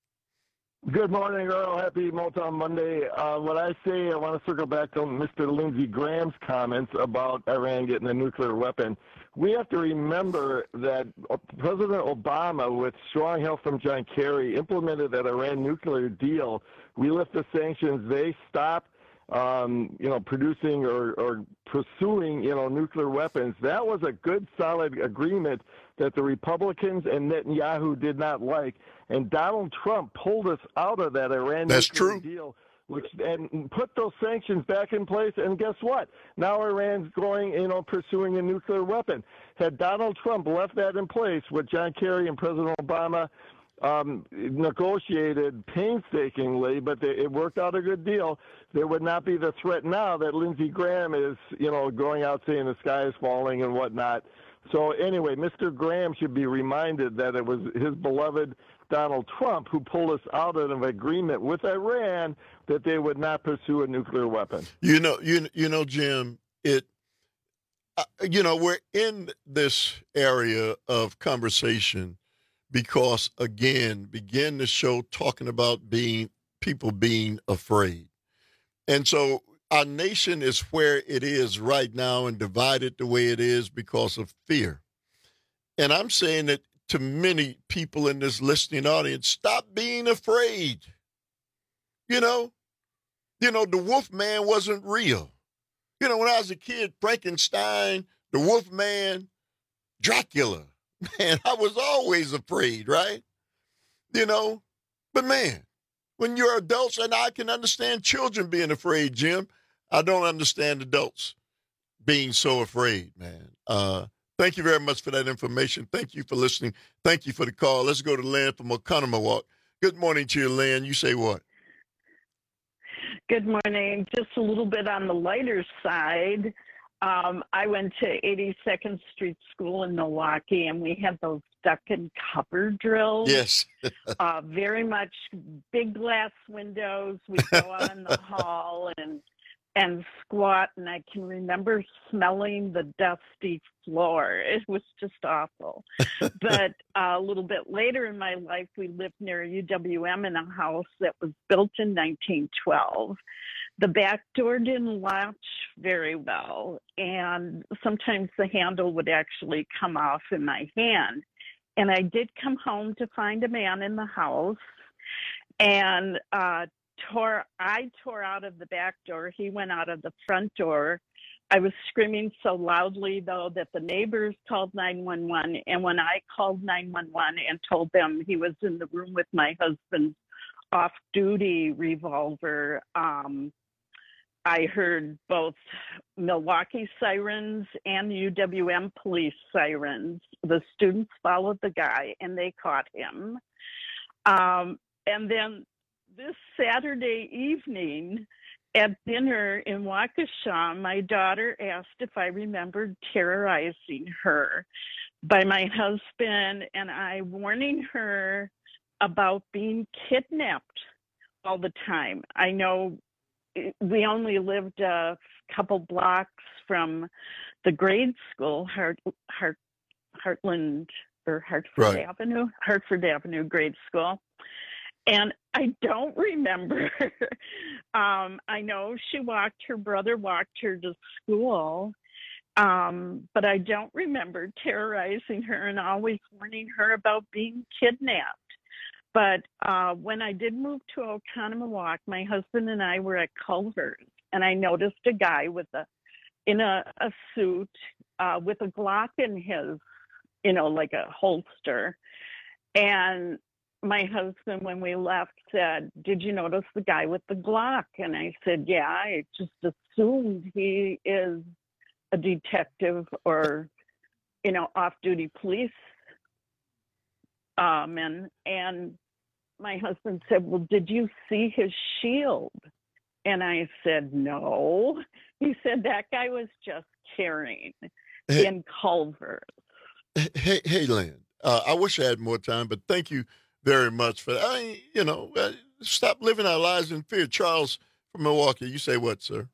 Good morning, Earl. Happy Motown Monday. Uh, what I say, I want to circle back to Mister Lindsey Graham's comments about Iran getting a nuclear weapon. We have to remember that President Obama, with strong help from John Kerry, implemented that Iran nuclear deal. We lift the sanctions. They stopped Um, you know, producing or, or pursuing, you know, nuclear weapons. That was a good, solid agreement that the Republicans and Netanyahu did not like. And Donald Trump pulled us out of that Iran That's nuclear true. deal, which and put those sanctions back in place. And guess what? Now Iran's going, you know, pursuing a nuclear weapon. Had Donald Trump left that in place with John Kerry and President Obama, Um, negotiated painstakingly, but they, it worked out a good deal. There would not be the threat now that Lindsey Graham is, you know, going out saying the sky is falling and whatnot. So anyway, Mister Graham should be reminded that it was his beloved Donald Trump who pulled us out of an agreement with Iran that they would not pursue a nuclear weapon. You know, you you know, Jim. It, uh, you know, we're in this area of conversation because, again, begin the show talking about being people being afraid. And so our nation is where it is right now and divided the way it is because of fear. And I'm saying that to many people in this listening audience, stop being afraid. You know, you know, the Wolf Man wasn't real. You know, when I was a kid, Frankenstein, the Wolf Man, Dracula. Man, I was always afraid, right? You know, but man, when you're adults, and I can understand children being afraid, Jim, I don't understand adults being so afraid, man. Uh, thank you very much for that information. Thank you for listening. Thank you for the call. Let's go to Lynn from Oconomowoc. Good morning to you, Lynn. You say what? Good morning. Just a little bit on the lighter side. Um, I went to eighty-second Street School in Milwaukee, and we had those duck and cover drills. Yes. uh, very much big glass windows. We'd go out in the hall and and squat, and I can remember smelling the dusty floor. It was just awful. But uh, a little bit later in my life, we lived near U W M in a house that was built in nineteen twelve. The back door didn't latch very well. And sometimes the handle would actually come off in my hand. And I did come home to find a man in the house, and uh, tore. I tore out of the back door. He went out of the front door. I was screaming so loudly, though, that the neighbors called nine one one. And when I called nine one one and told them he was in the room with my husband's off-duty revolver, um, I heard both Milwaukee sirens and U W M police sirens. The students followed the guy, and they caught him. Um, and then this Saturday evening, at dinner in Waukesha, my daughter asked if I remembered terrorizing her by my husband and I warning her about being kidnapped all the time. I know we only lived a couple blocks from the grade school, Hart, Hart, Heartland or Hartford Right. Avenue, Hartford Avenue grade school. And I don't remember. um, I know she walked, her brother walked her to school, um, but I don't remember terrorizing her and always warning her about being kidnapped. But uh, when I did move to Oconomowoc, my husband and I were at Culver's, and I noticed a guy with a in a, a suit uh, with a Glock in his, you know, like a holster, and my husband, when we left, said, "Did you notice the guy with the Glock?" And I said, "Yeah, I just assumed he is a detective or, you know, off-duty police um, and and my husband said, "Well, did you see his shield?" And I said, "No." He said, "That guy was just carrying Hey. in Culver's." Hey, hey, Lynn, uh, I wish I had more time, but thank you very much for that. I, you know, uh, stop living our lives in fear. Charles from Milwaukee, you say what, sir?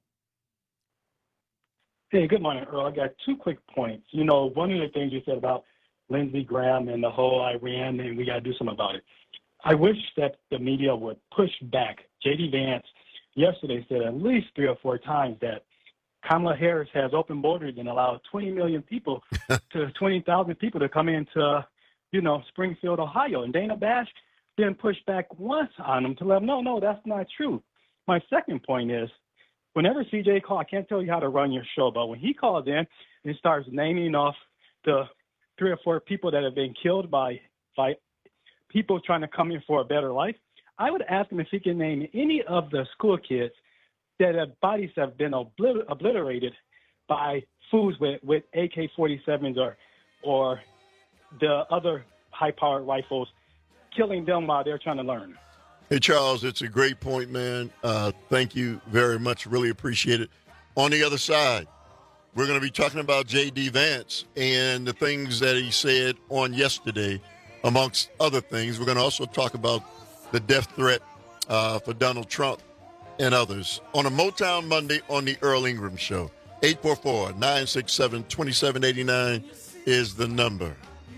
Hey, good morning, Earl. I got two quick points. You know, one of the things you said about Lindsey Graham and the whole Iran, and we got to do something about it. I wish that the media would push back. J D Vance yesterday said at least three or four times that Kamala Harris has open borders and allowed twenty million people to twenty thousand people to come into, you know, Springfield, Ohio. And Dana Bash didn't push back once on them to let them know, no, that's not true. My second point is, whenever C J calls, I can't tell you how to run your show, but when he calls in and starts naming off the three or four people that have been killed by by people trying to come in for a better life, I would ask him if he can name any of the school kids that have bodies have been obli- obliterated by fools with, with A K forty-sevens or or the other high-powered rifles, killing them while they're trying to learn. Hey, Charles, it's a great point, man. Uh, thank you very much. Really appreciate it. On the other side, we're going to be talking about J D Vance and the things that he said on yesterday, amongst other things. We're going to also talk about the death threat uh, for Donald Trump and others on a Motown Monday on the Earl Ingram Show. eight four four, nine six seven, two seven eight nine is the number.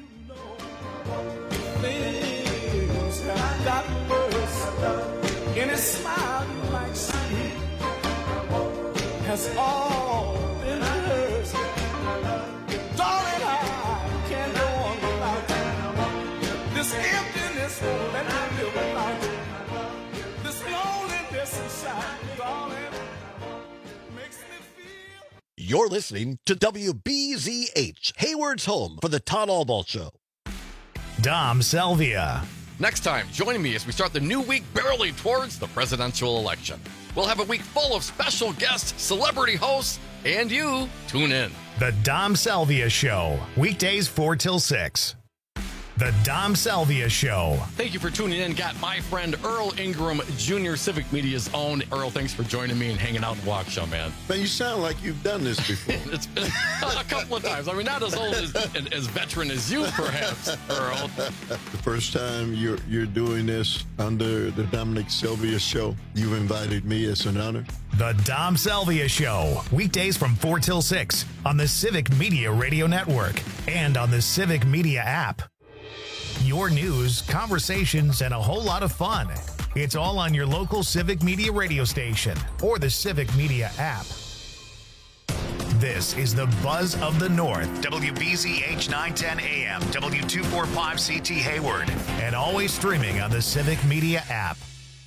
In his smile you might see has all been hers. Darling, I can't go on without you. This emptiness won't let me live without you. This loneliness inside, darling, makes me feel. You're listening to W B Z H, Hayward's home for the Todd Albaugh Show. Dom Salvia. Next time, join me as we start the new week barreling towards the presidential election. We'll have a week full of special guests, celebrity hosts, and you. Tune in. The Dom Salvia Show, weekdays four till six. The Dom Salvia Show. Thank you for tuning in. Got my friend Earl Ingram, Junior Civic Media's own. Earl, thanks for joining me and hanging out in Waukesha, man. Man, you sound like you've done this before. It's been a couple of times. I mean, not as old as, as veteran as you, perhaps, Earl. The first time you're you're doing this under the Dominic Sylvia Show, you've invited me. It's an honor. The Dom Salvia Show, weekdays from four till six on the Civic Media Radio Network and on the Civic Media app. Your news, conversations, and a whole lot of fun. It's all on your local Civic Media radio station or the Civic Media app. This is the Buzz of the North. W B Z H nine ten A M, W two forty-five C T Hayward, and always streaming on the Civic Media app.